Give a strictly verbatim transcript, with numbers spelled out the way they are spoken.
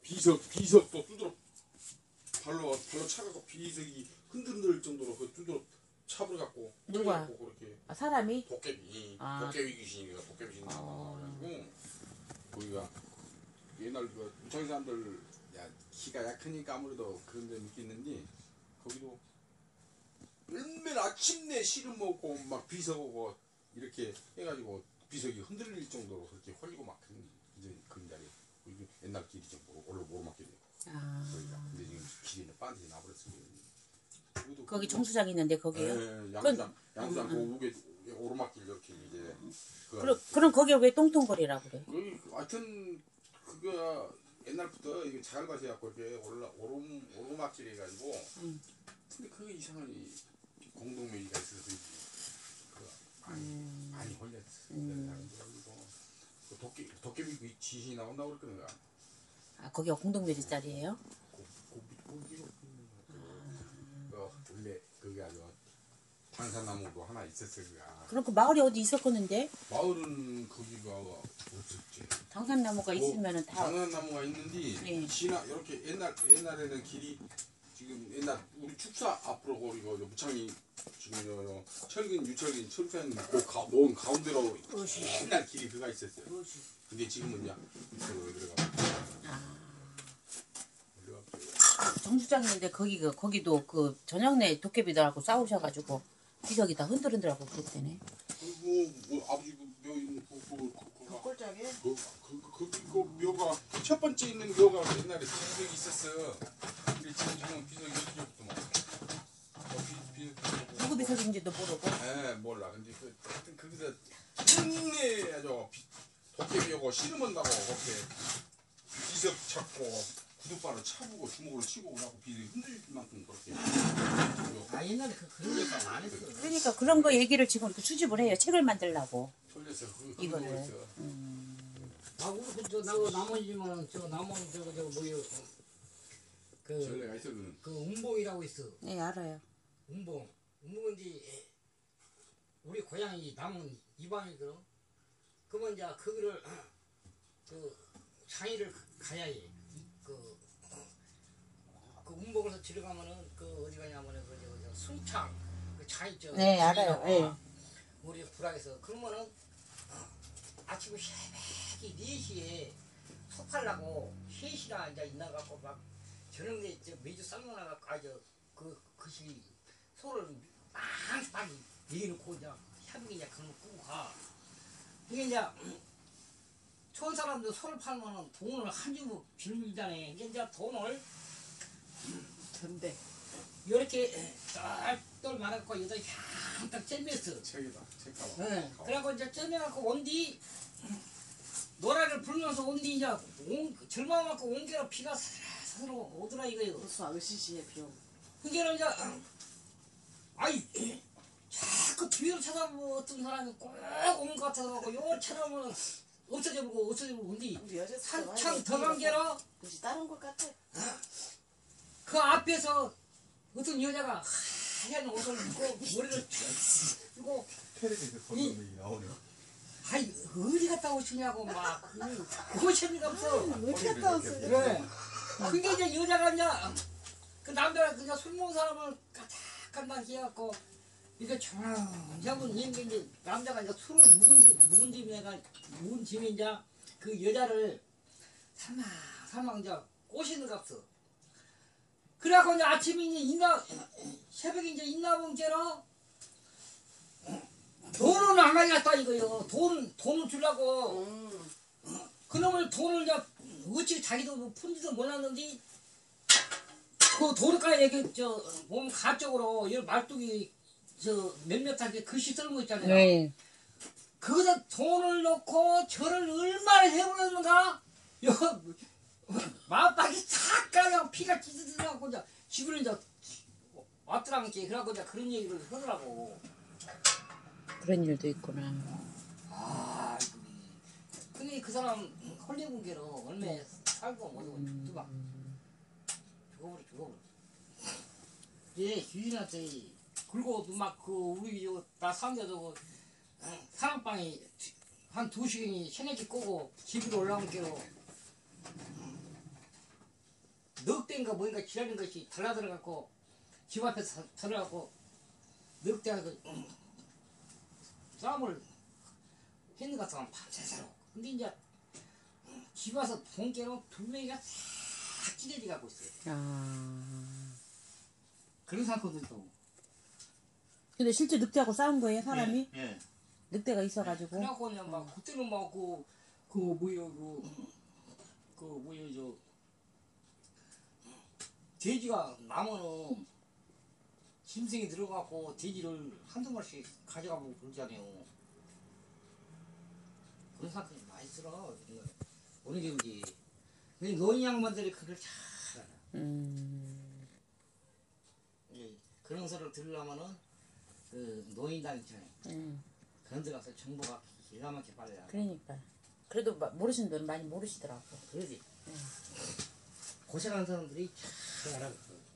비석 비석도 두드러 발로 발로 차갖고 비석이 흔들흔들 정도로 그 두드러 차버려갖고 누가? 그렇게 아, 사람이? 도깨비 아. 도깨비 귀신이가 도깨비 귀신 나와가지고 거기가 옛날 그 무창 사람들 야 키가 약하니까 아무래도 그런 데 느끼는데 거기도 맨날 아침내 씨름 먹고 막 비석 오고 이렇게 해가지고 비석이 흔들릴 정도로 그렇게 홀리고 막 그런 이제 그런 자리 옛날 길이죠. 오늘 오르막길이. 아. 근데 지금 길이는 빤히 나버렸어요. 거기 정수장 있는데 거기요? 네, 양수장, 양수장 그 우게 오르막길 이렇게 이제. 그럼 그럼 거기 왜 똥똥거리라고 그래? 여기 하여튼 그거 옛날부터 이게 잘 가셔갖고 이렇게 올라 오름 오르막길 해가지고. 음. 근데 그게 이상하게 공동묘지가 있어서 그 많이 음. 많이 홀렸어. 음. 그 도깨 도깨비 그 지시 나온다고 그랬거든요. 아 거기가 공동묘지 자리예요? 원래 그게 아주 당산나무도 하나 있었어요. 그럼 그 마을이 어디 있었겠는데? 마을은 거기가 없었지. 당산나무가 뭐, 있으면은 다. 당산나무가 있는데 네. 지나 이렇게 옛날 옛날에는 길이 지금 옛날 우리 축사 앞으로 거리고 무창이 지금 저 철근 유철근 철근 그 가, 놓은 가운데로 그렇지. 옛날 길이 그가 있었어요. 그렇지. 근데 지금은 이제 그 들어가. 아. 정수장 있는데 거기가 거기도 그 저녁내 도깨비들하고 싸우셔가지고 비석이 다 흔들흔들하고 그랬대네. 그리고 뭐 아버지 묘 있는 그그 그 꼴짝에 그그 그 묘가 첫 번째 있는 묘가 옛날에 비석이 있었어. 근데 지금 지금 비석이 없어졌구만. 누구 비석인지도 모르고. 에 몰라. 근데 그 하여튼 거기서 끝내 아주 도깨비하고 씨름한다고 그렇게 비석 찾고. 구두발을 차보고 주먹으로 치고 그러고 비석이 흔들릴 만큼 그렇게. 아 옛날에 그 그런 거 안 했어. 그러니까 그런 거 얘기를 지금 이렇게 수집을 해요. 책을 만들려고. 돌렸어. 그 이거를. 음. 아 우리 저 나고 나머지만 저 나머지 저거 저거 뭐요? 그 전례가 있어 그는. 그 운봉이라고 있어. 네 알아요. 운봉. 운봉인지 우리 고향이 남은 이방이거든. 그러면 이제 그거를 그 장애를 가야 해. 그, 그 운봉에서 들어가면은 그 어디 가냐면은 그 저, 저 순창 그 차 있죠. 네 알아요. 네. 우리 불악에서 그러면은 아침에 새벽이 네 시에 소 팔라고 세 시나 이제 있나 갖고 막 저녁에 저 매주 쌍문 나갖고 아저그 그시 소를 빵빵 내놓고 이제 새벽에 이제 그걸 끄고 가. 이게 이제 좋은 사람들 소를 팔면은 돈을 한 주고 빌리잖아요. 이게 이제 돈을 근데 이렇게 똘똘 말아갖고 여기다 향딱 잼했어. 책이다. 책가봐. 네. 그래갖고 이제 잼해갖고 온뒤 노래를 부르면서 온뒤 이제 온, 절망갖고 온게로 피가 사르르 오더라 이거요. 벌써 아저씨의 병. 그게는 이제 아이 자꾸 뒤를 쳐다보고 어떤 사람이 꼭 오는 것 같아서 요 쳐다보면 없어져 보고 없어져 보고 온뒤 한참 더 간 게로 혹시 다른 것 같아? 그 앞에서 어떤 여자가 하얀 옷을 입고 머리를 그리고 텔레비에서 보는 얘기 나오네요. 아이 어디 갔다 오시냐고 막 그거 재미가 없어. 어디 갔다 왔어요? 그래. 그게 이제 여자가 이제 그 남자가 그냥 술 먹은 사람을 까딱까딱 해갖고 이게 조용하고 이게 이제 남자가 이제 술을 묵은 지 묵은 짐에가 묵은 짐에 이제 그 여자를 살막 살막 이제 꼬시는가 없어. 그래갖고 이제 아침에 이제 있나 새벽에 이제 있나 본게로 돈은 안 가져갔다 이거요. 돈 돈을 주려고 음. 그놈을 돈을 이제 어찌 자기도 뭐 푼지도 몰랐는데 그 돈가에 이렇게 저 몸 가쪽으로 이 말뚝이 저 몇몇하게 글씨 쓰는 거 있잖아요. 네. 거기다 돈을 넣고 저를 얼마나 해보렸는가? 여 마음박이 싹 가면 피가 찌릿하고 이제 집을 이제 왔더라는 게 그래갖고 이제 그런 얘기를 하더라고. 그런 일도 있구나. 아, 근데 그 사람 홀리군계로 얼마에 살고 뭐고 누가 죽어버려 죽어버려. 예, 주인한테 그리고 막 그 우리 나 상대도 사랑방에 한 두 시간이 새내기 꼬고 집으로 올라온 게로 늑대인가 뭔가 지랄인 것이 달라들어갖고 집 앞에서 들어가고 늑대가 그 음, 싸움을 했는 것 같으면 밤새도록. 근데 이제 집 와서 본께로 두 명이가 싹 찢어져 가고 있어요. 아. 그런 사건들도. 근데 실제 늑대하고 싸운 거예요, 사람이? 예. 예. 늑대가 있어가지고. 그래갖고 그냥 막 그때는 막그 그 뭐야 그, 그 뭐야 저 돼지가 나면은 짐승이 들어가고 돼지를 한두 마리씩 가져가고 그러잖아요. 그런 사건이 많이 있어. 어느 경우지. 근데 노인 양반들이 그걸 잘 알아. 음. 예, 그런 소리를 들으려면은 그 노인당 있잖아요. 음. 그런 데 가서 정보가 기가 막히게 빨라요. 그러니까. 그래도 마- 모르시는 분은 많이 모르시더라고. 그러지. 음. 고생하는 사람들이 잘 알아.